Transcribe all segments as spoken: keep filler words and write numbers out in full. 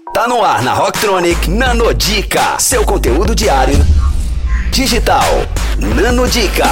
Tá no ar na Rocktronic Nanodica, seu conteúdo diário digital. Nanodica.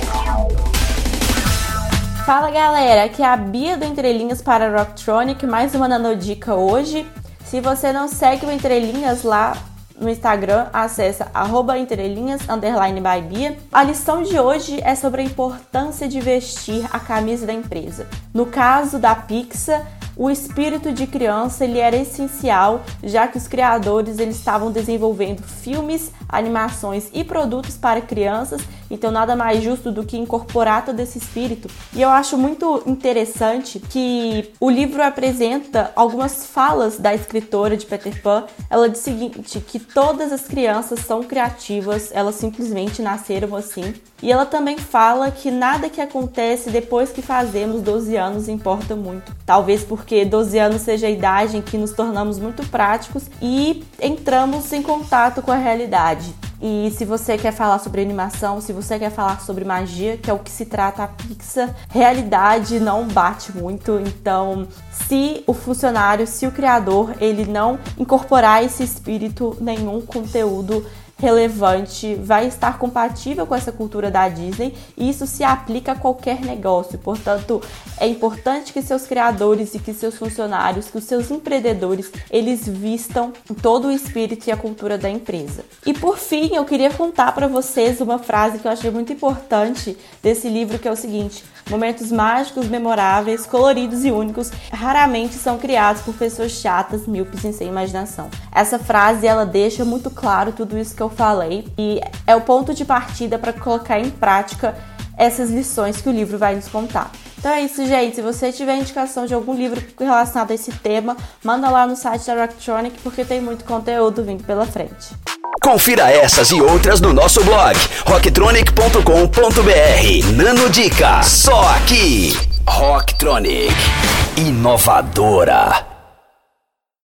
Fala galera, aqui é a Bia do Entre Linhas para a Rocktronic, mais uma Nanodica hoje. Se você não segue o Entre Linhas lá no Instagram, acessa arroba entrelinhas, underline by Bia. A lição de hoje é sobre a importância de vestir a camisa da empresa. No caso da Pixar, o espírito de criança ele era essencial, já que os criadores eles estavam desenvolvendo filmes, animações e produtos para crianças, então nada mais justo do que incorporar todo esse espírito. E eu acho muito interessante que o livro apresenta algumas falas da escritora de Peter Pan. Ela diz o seguinte, que todas as crianças são criativas, elas simplesmente nasceram assim. E ela também fala que nada que acontece depois que fazemos doze anos importa muito. Talvez porque doze anos seja a idade em que nos tornamos muito práticos e entramos em contato com a realidade. E se você quer falar sobre animação, se você quer falar sobre magia, que é o que se trata a Pixar, realidade não bate muito. Então, se o funcionário, se o criador, ele não incorporar esse espírito, nenhum conteúdo relevante vai estar compatível com essa cultura da Disney, e isso se aplica a qualquer negócio. Portanto, é importante que seus criadores e que seus funcionários, que os seus empreendedores, eles vistam todo o espírito e a cultura da empresa. E por fim, eu queria contar para vocês uma frase que eu achei muito importante desse livro, que é o seguinte: momentos mágicos, memoráveis, coloridos e únicos raramente são criados por pessoas chatas, míopes e sem imaginação. Essa frase, ela deixa muito claro tudo isso que eu falei e é o ponto de partida para colocar em prática essas lições que o livro vai nos contar. Então é isso, gente. Se você tiver indicação de algum livro relacionado a esse tema, manda lá no site da Rocktronic, porque tem muito conteúdo vindo pela frente. Confira essas e outras no nosso blog rocktronic ponto com ponto br. Nanodica, só aqui. Rocktronic, inovadora.